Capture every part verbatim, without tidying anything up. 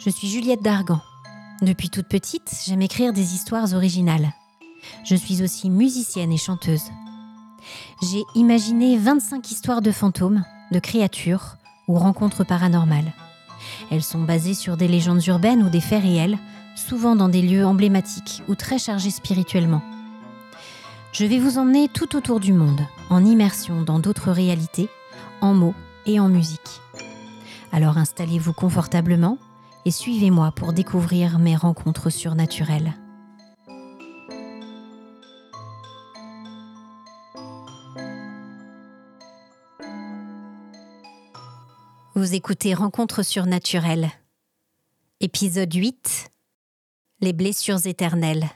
Je suis Juliette Dargan. Depuis toute petite, j'aime écrire des histoires originales. Je suis aussi musicienne et chanteuse. J'ai imaginé vingt-cinq histoires de fantômes, de créatures ou rencontres paranormales. Elles sont basées sur des légendes urbaines ou des faits réels, souvent dans des lieux emblématiques ou très chargés spirituellement. Je vais vous emmener tout autour du monde, en immersion dans d'autres réalités, en mots et en musique. Alors installez-vous confortablement et suivez-moi pour découvrir mes rencontres surnaturelles. Vous écoutez Rencontres surnaturelles. Épisode huit. Les blessures éternelles.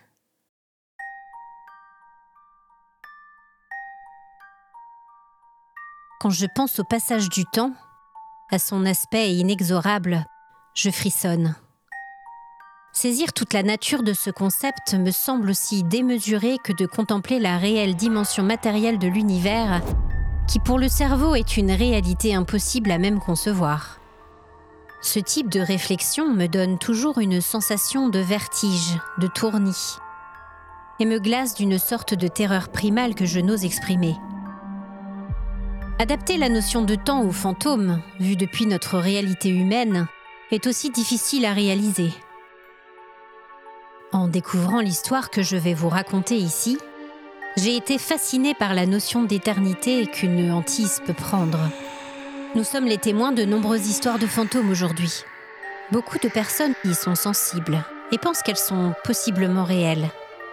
Quand je pense au passage du temps, à son aspect inexorable, je frissonne. Saisir toute la nature de ce concept me semble aussi démesuré que de contempler la réelle dimension matérielle de l'univers, qui pour le cerveau est une réalité impossible à même concevoir. Ce type de réflexion me donne toujours une sensation de vertige, de tournis, et me glace d'une sorte de terreur primale que je n'ose exprimer. Adapter la notion de temps aux fantômes, vue depuis notre réalité humaine, est aussi difficile à réaliser. En découvrant l'histoire que je vais vous raconter ici, j'ai été fascinée par la notion d'éternité qu'une hantise peut prendre. Nous sommes les témoins de nombreuses histoires de fantômes aujourd'hui. Beaucoup de personnes y sont sensibles et pensent qu'elles sont possiblement réelles.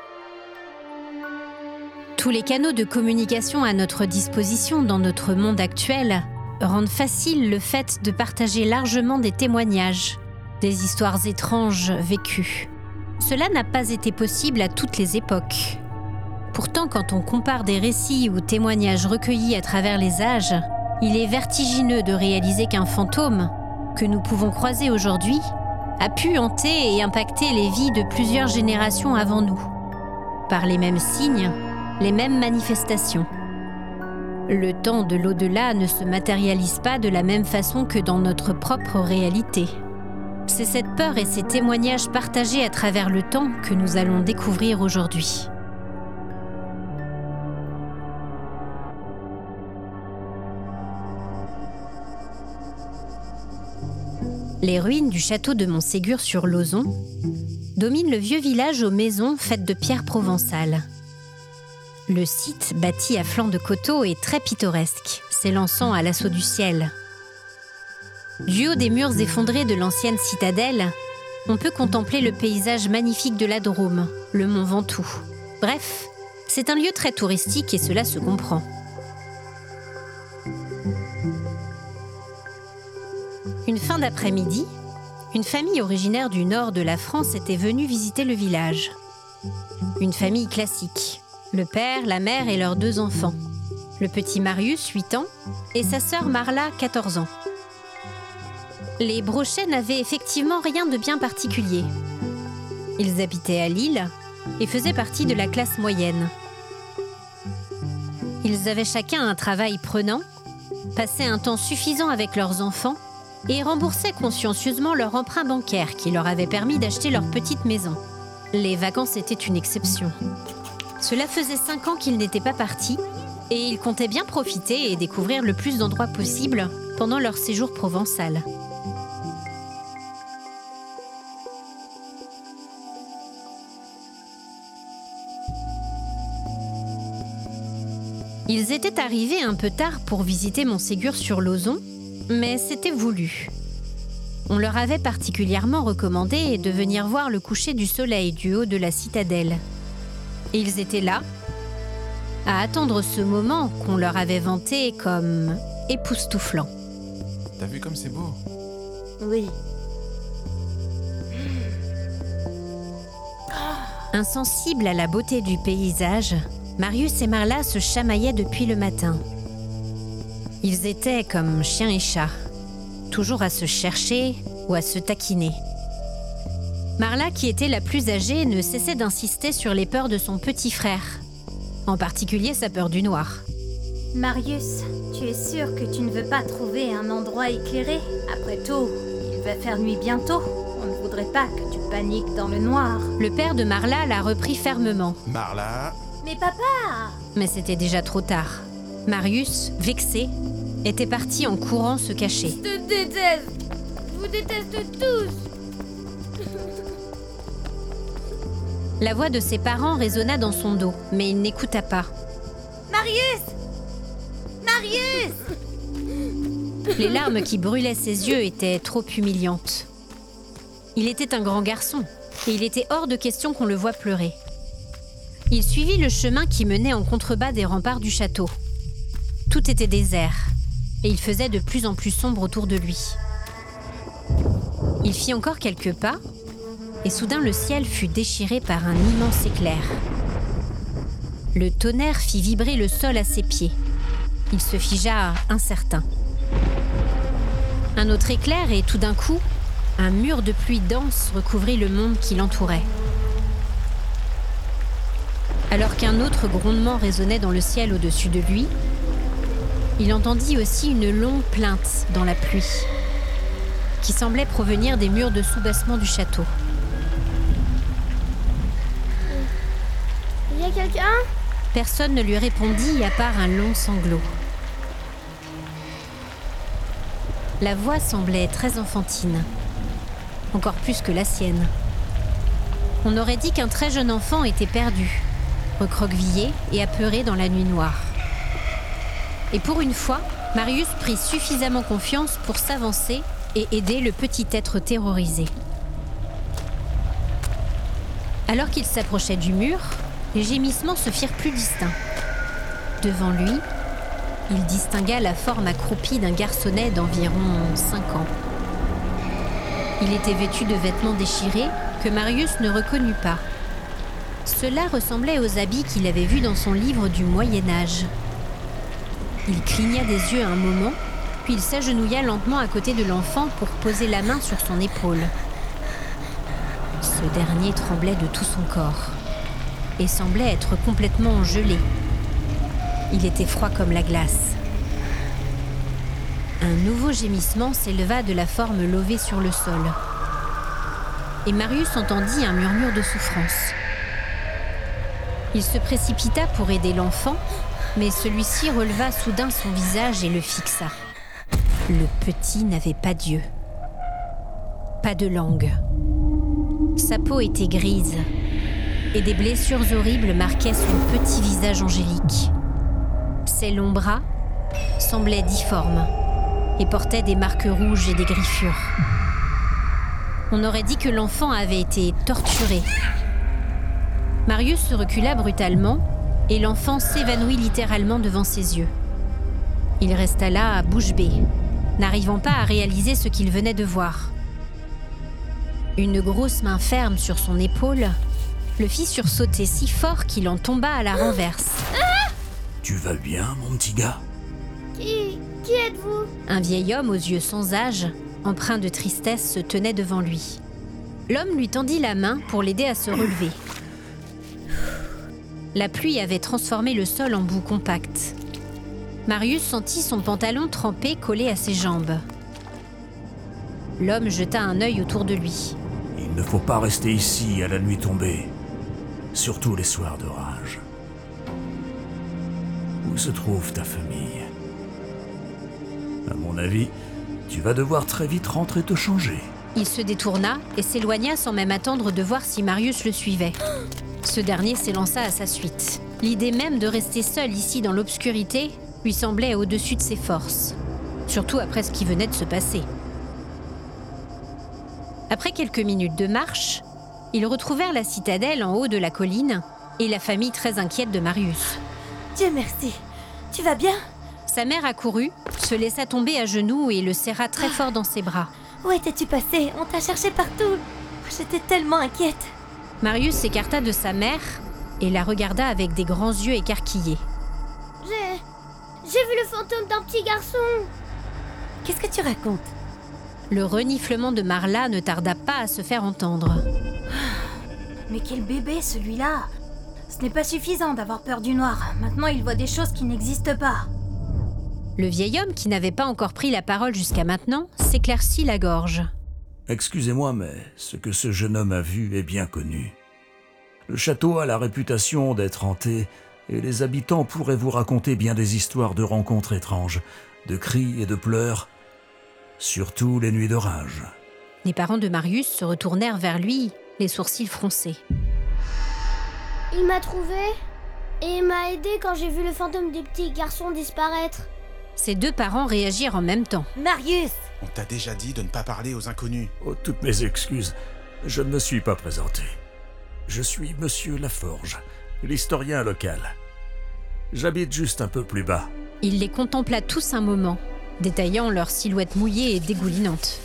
Tous les canaux de communication à notre disposition dans notre monde actuel rendent facile le fait de partager largement des témoignages, des histoires étranges vécues. Cela n'a pas été possible à toutes les époques. Pourtant, quand on compare des récits ou témoignages recueillis à travers les âges, il est vertigineux de réaliser qu'un fantôme, que nous pouvons croiser aujourd'hui, a pu hanter et impacter les vies de plusieurs générations avant nous, par les mêmes signes, les mêmes manifestations. Le temps de l'au-delà ne se matérialise pas de la même façon que dans notre propre réalité. C'est cette peur et ces témoignages partagés à travers le temps que nous allons découvrir aujourd'hui. Les ruines du château de Montségur-sur-Lauzon dominent le vieux village aux maisons faites de pierre provençale. Le site, bâti à flanc de coteaux, est très pittoresque, s'élançant à l'assaut du ciel. Du haut des murs effondrés de l'ancienne citadelle, on peut contempler le paysage magnifique de la Drôme, le mont Ventoux. Bref, c'est un lieu très touristique et cela se comprend. Une fin d'après-midi, une famille originaire du nord de la France était venue visiter le village. Une famille classique. Le père, la mère et leurs deux enfants. Le petit Marius, huit ans, et sa sœur Marla, quatorze ans. Les Brochet n'avaient effectivement rien de bien particulier. Ils habitaient à Lille et faisaient partie de la classe moyenne. Ils avaient chacun un travail prenant, passaient un temps suffisant avec leurs enfants et remboursaient consciencieusement leur emprunt bancaire qui leur avait permis d'acheter leur petite maison. Les vacances étaient une exception. Cela faisait cinq ans qu'ils n'étaient pas partis et ils comptaient bien profiter et découvrir le plus d'endroits possible pendant leur séjour provençal. Ils étaient arrivés un peu tard pour visiter Montségur-sur-Lauzon, mais c'était voulu. On leur avait particulièrement recommandé de venir voir le coucher du soleil du haut de la citadelle. Et ils étaient là, à attendre ce moment qu'on leur avait vanté comme époustouflant. T'as vu comme c'est beau ? Oui. Insensibles à la beauté du paysage, Marius et Marla se chamaillaient depuis le matin. Ils étaient comme chien et chat, toujours à se chercher ou à se taquiner. Marla, qui était la plus âgée, ne cessait d'insister sur les peurs de son petit frère, en particulier sa peur du noir. Marius, tu es sûr que tu ne veux pas trouver un endroit éclairé ? Après tout, il va faire nuit bientôt. On ne voudrais pas que tu paniques dans le noir. Le père de Marla l'a repris fermement. Marla. Mais papa! Mais c'était déjà trop tard. Marius, vexé, était parti en courant se cacher. Je te déteste! Je vous déteste tous! La voix de ses parents résonna dans son dos, mais il n'écouta pas. Marius! Marius! Les larmes qui brûlaient ses yeux étaient trop humiliantes. Il était un grand garçon, et il était hors de question qu'on le voie pleurer. Il suivit le chemin qui menait en contrebas des remparts du château. Tout était désert, et il faisait de plus en plus sombre autour de lui. Il fit encore quelques pas, et soudain le ciel fut déchiré par un immense éclair. Le tonnerre fit vibrer le sol à ses pieds. Il se figea incertain. Un autre éclair et tout d'un coup, un mur de pluie dense recouvrit le monde qui l'entourait. Alors qu'un autre grondement résonnait dans le ciel au-dessus de lui, il entendit aussi une longue plainte dans la pluie, qui semblait provenir des murs de soubassement du château. Il y a quelqu'un? Personne ne lui répondit à part un long sanglot. La voix semblait très enfantine, encore plus que la sienne. On aurait dit qu'un très jeune enfant était perdu, recroquevillé et apeuré dans la nuit noire. Et pour une fois, Marius prit suffisamment confiance pour s'avancer et aider le petit être terrorisé. Alors qu'il s'approchait du mur, les gémissements se firent plus distincts. Devant lui, il distingua la forme accroupie d'un garçonnet d'environ cinq ans. Il était vêtu de vêtements déchirés que Marius ne reconnut pas. Cela ressemblait aux habits qu'il avait vus dans son livre du Moyen-Âge. Il cligna des yeux un moment, puis il s'agenouilla lentement à côté de l'enfant pour poser la main sur son épaule. Ce dernier tremblait de tout son corps et semblait être complètement gelé. Il était froid comme la glace. Un nouveau gémissement s'éleva de la forme lovée sur le sol. Et Marius entendit un murmure de souffrance. Il se précipita pour aider l'enfant, mais celui-ci releva soudain son visage et le fixa. Le petit n'avait pas d'yeux, pas de langue. Sa peau était grise, et des blessures horribles marquaient son petit visage angélique. Ses longs bras semblaient difformes et portaient des marques rouges et des griffures. On aurait dit que l'enfant avait été torturé. Marius se recula brutalement et l'enfant s'évanouit littéralement devant ses yeux. Il resta là à bouche bée, n'arrivant pas à réaliser ce qu'il venait de voir. Une grosse main ferme sur son épaule le fit sursauter si fort qu'il en tomba à la renverse. Tu vas bien, mon petit gars? Qui... qui êtes-vous? Un vieil homme aux yeux sans âge, empreint de tristesse, se tenait devant lui. L'homme lui tendit la main pour l'aider à se relever. La pluie avait transformé le sol en boue compacte. Marius sentit son pantalon trempé collé à ses jambes. L'homme jeta un œil autour de lui. Il ne faut pas rester ici à la nuit tombée, surtout les soirs d'orage. Où se trouve ta famille? À mon avis, tu vas devoir très vite rentrer te changer. Il se détourna et s'éloigna sans même attendre de voir si Marius le suivait. Ce dernier s'élança à sa suite. L'idée même de rester seul ici dans l'obscurité lui semblait au-dessus de ses forces, surtout après ce qui venait de se passer. Après quelques minutes de marche, ils retrouvèrent la citadelle en haut de la colline et la famille très inquiète de Marius. Dieu merci. Tu vas bien? Sa mère accourut, se laissa tomber à genoux et le serra très fort dans ses bras. Où étais-tu passé? On t'a cherché partout. J'étais tellement inquiète. Marius s'écarta de sa mère et la regarda avec des grands yeux écarquillés. J'ai... j'ai vu le fantôme d'un petit garçon. Qu'est-ce que tu racontes? Le reniflement de Marla ne tarda pas à se faire entendre. Mais quel bébé celui-là! Ce n'est pas suffisant d'avoir peur du noir. Maintenant, il voit des choses qui n'existent pas. Le vieil homme, qui n'avait pas encore pris la parole jusqu'à maintenant, s'éclaircit la gorge. Excusez-moi, mais ce que ce jeune homme a vu est bien connu. Le château a la réputation d'être hanté, et les habitants pourraient vous raconter bien des histoires de rencontres étranges, de cris et de pleurs, surtout les nuits d'orage. Les parents de Marius se retournèrent vers lui, les sourcils froncés. Il m'a trouvé et m'a aidé quand j'ai vu le fantôme du petit garçon disparaître. Ses deux parents réagirent en même temps. Marius! On t'a déjà dit de ne pas parler aux inconnus. Oh, toutes mes excuses, je ne me suis pas présenté. Je suis Monsieur Laforge, l'historien local. J'habite juste un peu plus bas. Il les contempla tous un moment, détaillant leur silhouette mouillée et dégoulinante.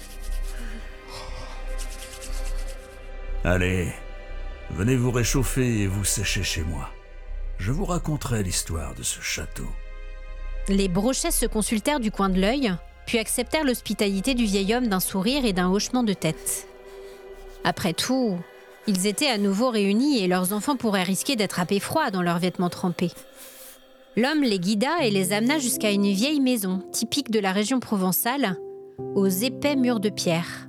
Allez, venez vous réchauffer et vous sécher chez moi. Je vous raconterai l'histoire de ce château. Les Brochets se consultèrent du coin de l'œil, puis acceptèrent l'hospitalité du vieil homme d'un sourire et d'un hochement de tête. Après tout, ils étaient à nouveau réunis et leurs enfants pourraient risquer d'attraper froid dans leurs vêtements trempés. L'homme les guida et les amena jusqu'à une vieille maison, typique de la région provençale, aux épais murs de pierre.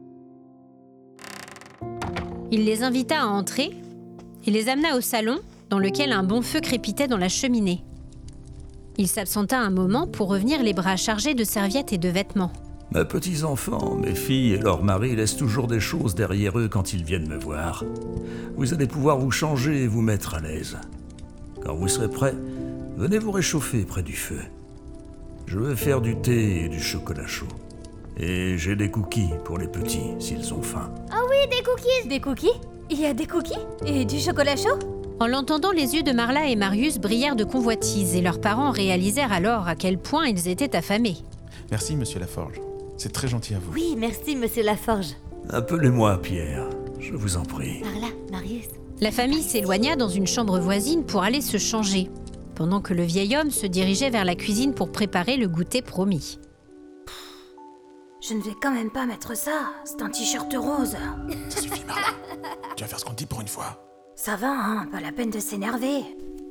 Il les invita à entrer et les amena au salon, dans lequel un bon feu crépitait dans la cheminée. Il s'absenta un moment pour revenir les bras chargés de serviettes et de vêtements. Mes petits-enfants, mes filles et leurs maris laissent toujours des choses derrière eux quand ils viennent me voir. Vous allez pouvoir vous changer et vous mettre à l'aise. Quand vous serez prêts, venez vous réchauffer près du feu. Je vais faire du thé et du chocolat chaud. Et j'ai des cookies pour les petits, s'ils ont faim. Ah oui, des cookies! Des cookies? Il y a des cookies? Et du chocolat chaud? En l'entendant, les yeux de Marla et Marius brillèrent de convoitise et leurs parents réalisèrent alors à quel point ils étaient affamés. Merci, monsieur Laforge. C'est très gentil à vous. Oui, merci, monsieur Laforge. Appelez-moi Pierre, je vous en prie. Par là, Marius. La famille s'éloigna dans une chambre voisine pour aller se changer, pendant que le vieil homme se dirigeait vers la cuisine pour préparer le goûter promis. Je ne vais quand même pas mettre ça. C'est un t-shirt rose. Ça suffit, Marla. Tu vas faire ce qu'on te dit pour une fois. Ça va, hein, pas la peine de s'énerver.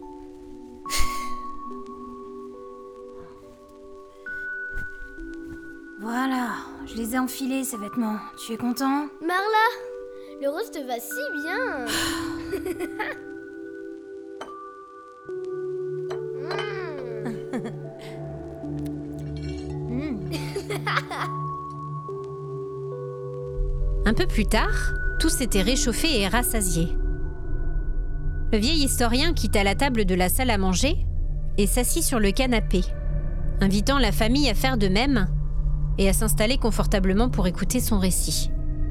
Voilà, je les ai enfilés, ces vêtements. Tu es content? Marla, le rose te va si bien. Un peu plus tard, tous s'étaient réchauffés et rassasiés. Le vieil historien quitta la table de la salle à manger et s'assit sur le canapé, invitant la famille à faire de même et à s'installer confortablement pour écouter son récit.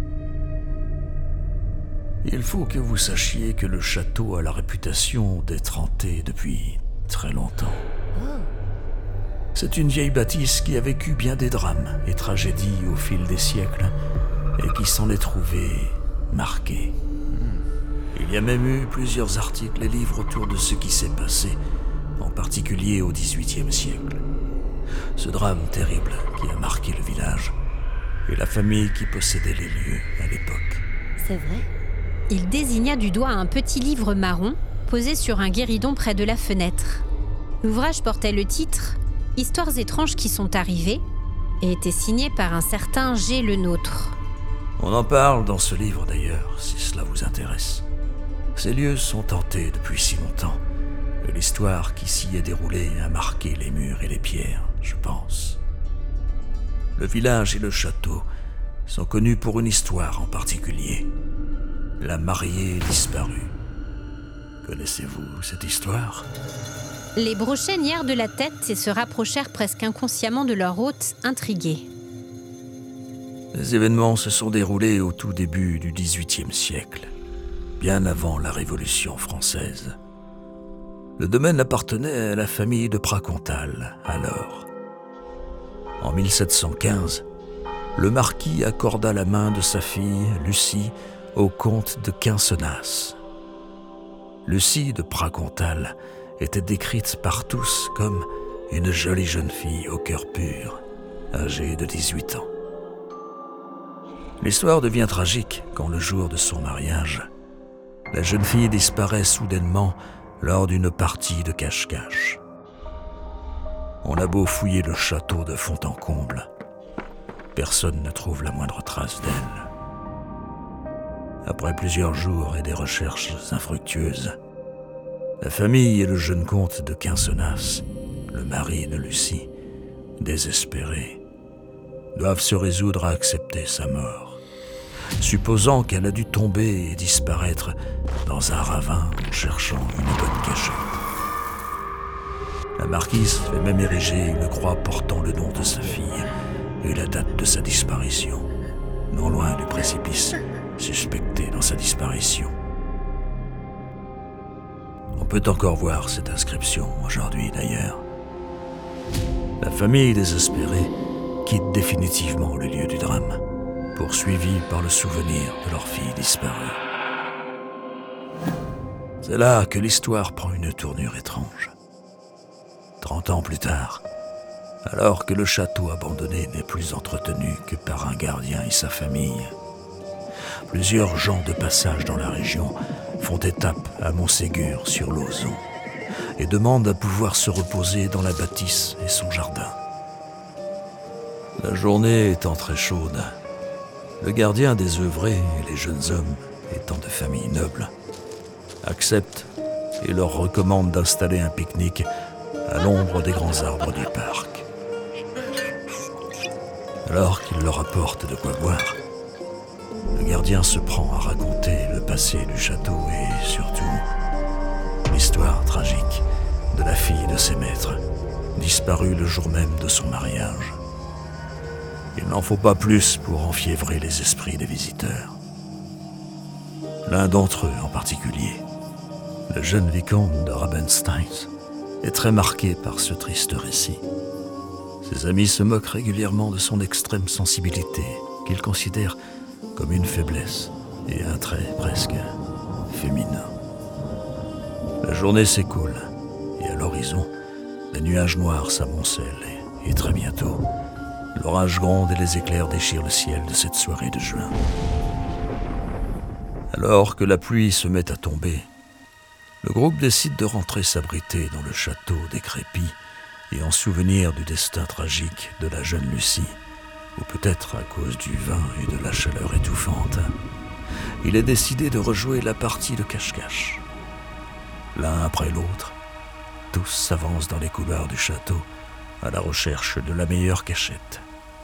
Il faut que vous sachiez que le château a la réputation d'être hanté depuis très longtemps. C'est une vieille bâtisse qui a vécu bien des drames et tragédies au fil des siècles et qui s'en est trouvée marquée. Il y a même eu plusieurs articles et livres autour de ce qui s'est passé, en particulier au dix-huitième siècle. Ce drame terrible qui a marqué le village et la famille qui possédait les lieux à l'époque. C'est vrai? Il désigna du doigt un petit livre marron posé sur un guéridon près de la fenêtre. L'ouvrage portait le titre « Histoires étranges qui sont arrivées » et était signé par un certain G. Le Nôtre. On en parle dans ce livre d'ailleurs, si cela vous intéresse. Ces lieux sont hantés depuis si longtemps, et l'histoire qui s'y est déroulée a marqué les murs et les pierres, je pense. Le village et le château sont connus pour une histoire en particulier. La mariée disparue. Connaissez-vous cette histoire ? Les Brochets nièrent de la tête et se rapprochèrent presque inconsciemment de leur hôte, intrigués. Les événements se sont déroulés au tout début du dix-huitième siècle, bien avant la Révolution française. Le domaine appartenait à la famille de Pracontal, alors. En mille sept cent quinze, le marquis accorda la main de sa fille, Lucie, au comte de Quincenas. Lucie de Pracontal était décrite par tous comme une jolie jeune fille au cœur pur, âgée de dix-huit ans. L'histoire devient tragique quand le jour de son mariage, la jeune fille disparaît soudainement lors d'une partie de cache-cache. On a beau fouiller le château de fond en comble, personne ne trouve la moindre trace d'elle. Après plusieurs jours et des recherches infructueuses, la famille et le jeune comte de Quincenas, le mari de Lucie, désespérés, doivent se résoudre à accepter sa mort, supposant qu'elle a dû tomber et disparaître dans un ravin en cherchant une bonne cachette. La marquise fait même ériger une croix portant le nom de sa fille et la date de sa disparition, non loin du précipice suspecté dans sa disparition. On peut encore voir cette inscription aujourd'hui d'ailleurs. La famille désespérée quitte définitivement le lieu du drame, poursuivie par le souvenir de leur fille disparue. C'est là que l'histoire prend une tournure étrange. Trente ans plus tard, alors que le château abandonné n'est plus entretenu que par un gardien et sa famille, plusieurs gens de passage dans la région font étape à Montségur sur l'Ozon et demandent à pouvoir se reposer dans la bâtisse et son jardin. La journée étant très chaude, le gardien désœuvré et les jeunes hommes, étant de famille noble, acceptent et leur recommandent d'installer un pique-nique à l'ombre des grands arbres du parc. Alors qu'il leur apporte de quoi boire, le gardien se prend à raconter le passé du château et surtout l'histoire tragique de la fille de ses maîtres, disparue le jour même de son mariage. Il n'en faut pas plus pour enfiévrer les esprits des visiteurs. L'un d'entre eux en particulier, le jeune vicomte de Rabenstein, est très marqué par ce triste récit. Ses amis se moquent régulièrement de son extrême sensibilité, qu'il considère comme une faiblesse et un trait presque féminin. La journée s'écoule et à l'horizon, les nuages noirs s'amoncellent et, et très bientôt, l'orage gronde et les éclairs déchirent le ciel de cette soirée de juin. Alors que la pluie se met à tomber, le groupe décide de rentrer s'abriter dans le château décrépit et en souvenir du destin tragique de la jeune Lucie, ou peut-être à cause du vin et de la chaleur étouffante, il est décidé de rejouer la partie de cache-cache. L'un après l'autre, tous s'avancent dans les couloirs du château à la recherche de la meilleure cachette.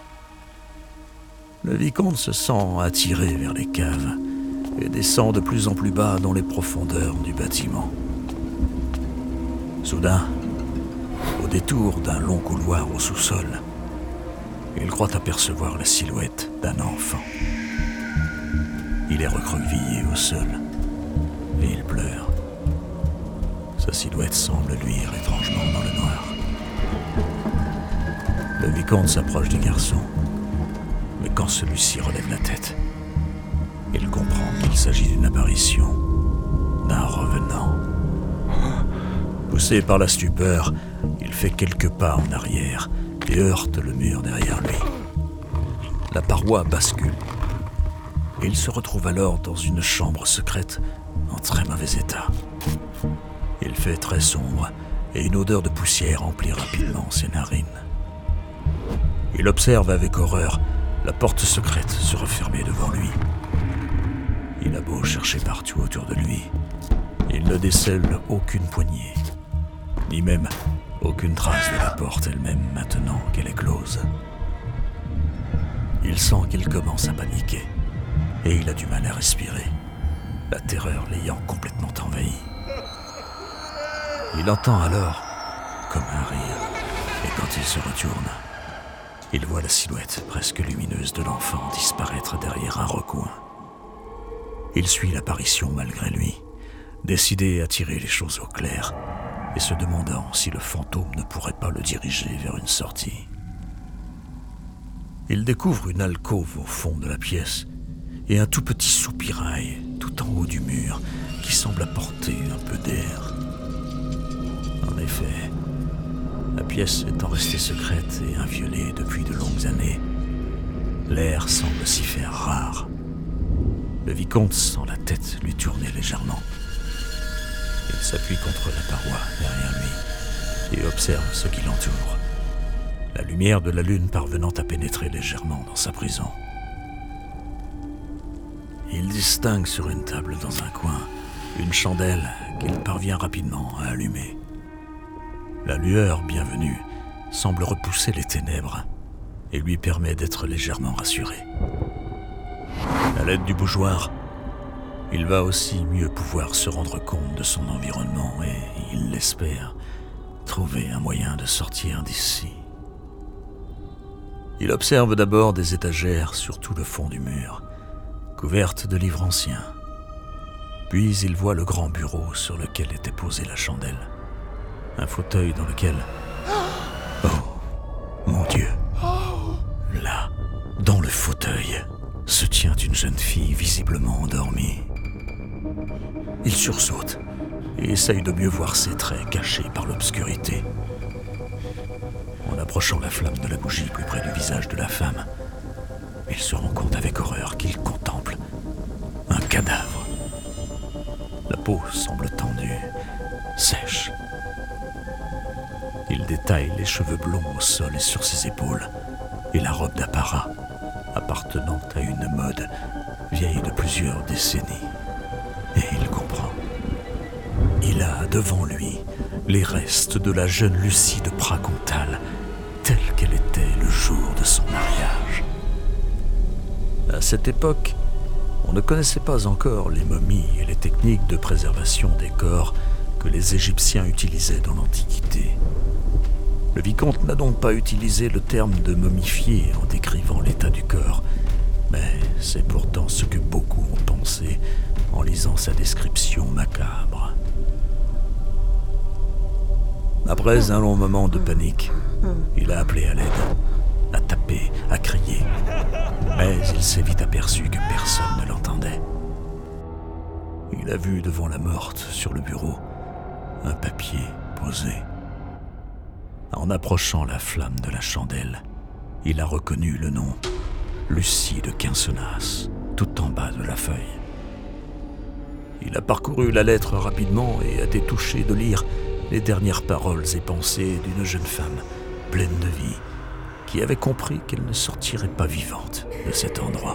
Le vicomte se sent attiré vers les caves et descend de plus en plus bas dans les profondeurs du bâtiment. Soudain, au détour d'un long couloir au sous-sol, il croit apercevoir la silhouette d'un enfant. Il est recroquevillé au sol et il pleure. Sa silhouette semble luire étrangement dans le noir. Le vicomte s'approche du garçon, mais quand celui-ci relève la tête, il comprend qu'il s'agit d'une apparition, d'un revenant. Poussé par la stupeur, il fait quelques pas en arrière et heurte le mur derrière lui. La paroi bascule et il se retrouve alors dans une chambre secrète en très mauvais état. Il fait très sombre et une odeur de poussière emplit rapidement ses narines. Il observe avec horreur la porte secrète se refermer devant lui. Il a beau chercher partout autour de lui, il ne décèle aucune poignée, ni même aucune trace de la porte elle-même maintenant qu'elle est close. Il sent qu'il commence à paniquer et il a du mal à respirer, la terreur l'ayant complètement envahi. Il entend alors comme un rire et quand il se retourne, il voit la silhouette presque lumineuse de l'enfant disparaître derrière un recoin. Il suit l'apparition malgré lui, décidé à tirer les choses au clair et se demandant si le fantôme ne pourrait pas le diriger vers une sortie. Il découvre une alcôve au fond de la pièce et un tout petit soupirail tout en haut du mur qui semble apporter un peu d'air. En effet, la pièce étant restée secrète et inviolée depuis de longues années, l'air semble s'y faire rare. Le vicomte sent la tête lui tourner légèrement. Il s'appuie contre la paroi derrière lui et observe ce qui l'entoure. la lumière de la lune parvenant à pénétrer légèrement dans sa prison. Il distingue sur une table dans un coin une chandelle qu'il parvient rapidement à allumer. La lueur bienvenue semble repousser les ténèbres et lui permet d'être légèrement rassuré. À l'aide du bougeoir, il va aussi mieux pouvoir se rendre compte de son environnement et, il l'espère, trouver un moyen de sortir d'ici. Il observe d'abord des étagères sur tout le fond du mur, couvertes de livres anciens. Puis il voit le grand bureau sur lequel était posée la chandelle. Un fauteuil dans lequel... Oh, mon Dieu! Là, dans le fauteuil, se tient une jeune fille visiblement endormie. Il sursaute et essaye de mieux voir ses traits cachés par l'obscurité. En approchant la flamme de la bougie plus près du visage de la femme, il se rend compte avec horreur qu'il contemple un cadavre. La peau semble tendue, sèche. Il détaille les cheveux blonds au sol et sur ses épaules, et la robe d'apparat, appartenant à une mode vieille de plusieurs décennies. Et il comprend. Il a devant lui les restes de la jeune Lucie de Pracontal, telle qu'elle était le jour de son mariage. À cette époque, on ne connaissait pas encore les momies et les techniques de préservation des corps que les Égyptiens utilisaient dans l'Antiquité. Le vicomte n'a donc pas utilisé le terme de momifié en décrivant l'état du corps, mais c'est pourtant ce que beaucoup ont pensé en lisant sa description macabre. Après un long moment de panique, il a appelé à l'aide, a tapé, a crié, mais il s'est vite aperçu que personne ne l'entendait. Il a vu devant la morte, sur le bureau, un papier posé. En approchant la flamme de la chandelle, il a reconnu le nom Lucie de Quincenas, tout en bas de la feuille. Il a parcouru la lettre rapidement et a été touché de lire les dernières paroles et pensées d'une jeune femme pleine de vie, qui avait compris qu'elle ne sortirait pas vivante de cet endroit.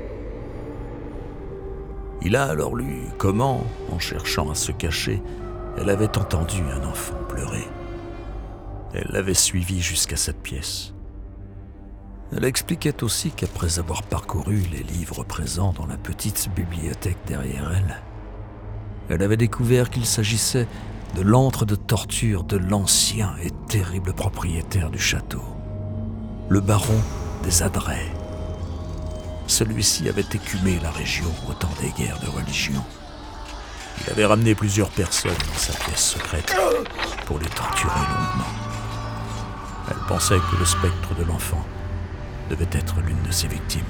Il a alors lu comment, en cherchant à se cacher, elle avait entendu un enfant pleurer. Elle l'avait suivi jusqu'à cette pièce. Elle expliquait aussi qu'après avoir parcouru les livres présents dans la petite bibliothèque derrière elle, elle avait découvert qu'il s'agissait de l'antre de torture de l'ancien et terrible propriétaire du château, le baron des Adrets. Celui-ci avait écumé la région au temps des guerres de religion. Il avait ramené plusieurs personnes dans sa pièce secrète pour les torturer longuement. Elle pensait que le spectre de l'enfant devait être l'une de ses victimes.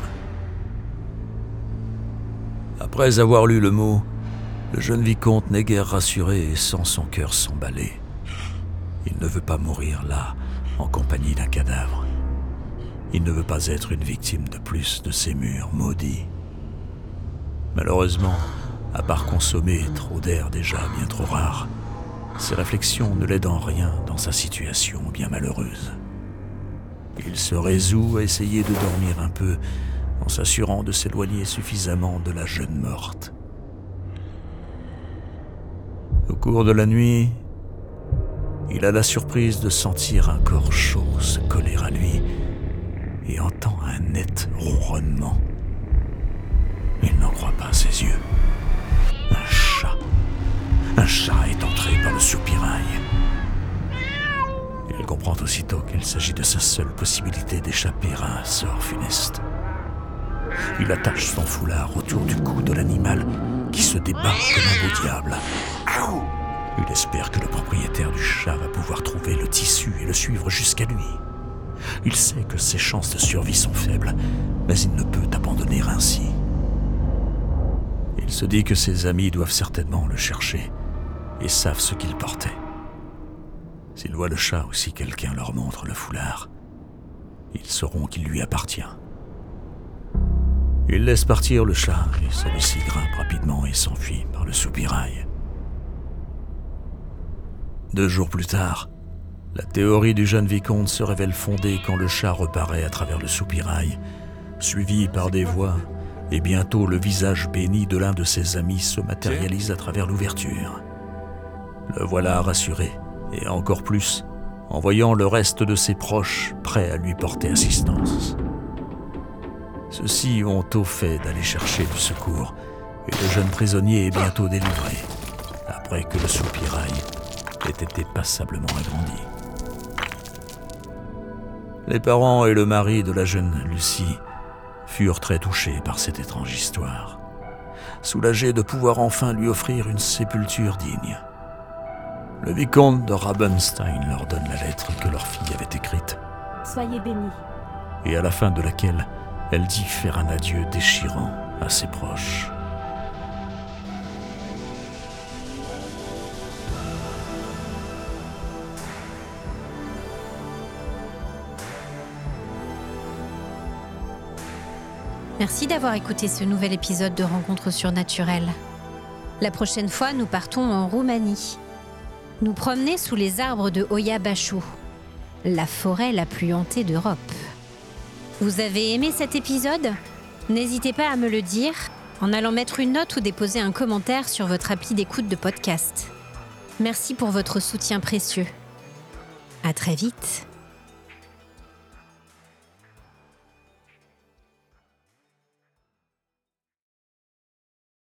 Après avoir lu le mot, le jeune vicomte n'est guère rassuré et sent son cœur s'emballer. Il ne veut pas mourir là, en compagnie d'un cadavre. Il ne veut pas être une victime de plus de ces murs maudits. Malheureusement, à part consommer trop d'air déjà bien trop rare, ses réflexions ne l'aident en rien dans sa situation bien malheureuse. Il se résout à essayer de dormir un peu en s'assurant de s'éloigner suffisamment de la jeune morte. Au cours de la nuit, il a la surprise de sentir un corps chaud se coller à lui et entend un net ronronnement. Il n'en croit pas à ses yeux. Un chat. Un chat est entré par le soupirail. Il comprend aussitôt qu'il s'agit de sa seule possibilité d'échapper à un sort funeste. Il attache son foulard autour du cou de l'animal qui se débat comme un beau diable. Il espère que le propriétaire du chat va pouvoir trouver le tissu et le suivre jusqu'à lui. Il sait que ses chances de survie sont faibles, mais il ne peut abandonner ainsi. Il se dit que ses amis doivent certainement le chercher et savent ce qu'il portait. S'il voit le chat ou si quelqu'un leur montre le foulard, ils sauront qu'il lui appartient. Il laisse partir le chat et celui-ci grimpe rapidement et s'enfuit par le soupirail. Deux jours plus tard, La théorie du jeune vicomte se révèle fondée quand le chat reparaît à travers le soupirail, suivi par des voix, et bientôt le visage béni de l'un de ses amis se matérialise à travers l'ouverture. Le voilà rassuré, et encore plus, en voyant le reste de ses proches prêts à lui porter assistance. Ceux-ci ont au fait d'aller chercher du secours, et le jeune prisonnier est bientôt délivré, après que le soupirail ait été passablement agrandi. Les parents et le mari de la jeune Lucie furent très touchés par cette étrange histoire, soulagés de pouvoir enfin lui offrir une sépulture digne. Le vicomte de Rabenstein leur donne la lettre que leur fille avait écrite, Soyez bénis. et à la fin de laquelle elle dit faire un adieu déchirant à ses proches. Merci d'avoir écouté ce nouvel épisode de Rencontres surnaturelles. La prochaine fois, nous partons en Roumanie. Nous promener sous les arbres de Hoia Baciu, la forêt la plus hantée d'Europe. Vous avez aimé cet épisode ? N'hésitez pas à me le dire en allant mettre une note ou déposer un commentaire sur votre appli d'écoute de podcast. Merci pour votre soutien précieux. À très vite.